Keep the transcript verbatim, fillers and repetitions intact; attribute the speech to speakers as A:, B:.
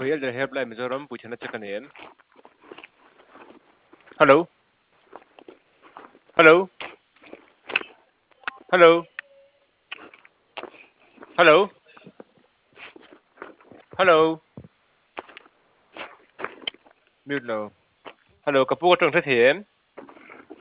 A: Royal Helpline Mizoram Puchana Chakanen. Hello? Hello? Hello? Hello? Hello? Mute now. Hello, Kapu Tong Tathen.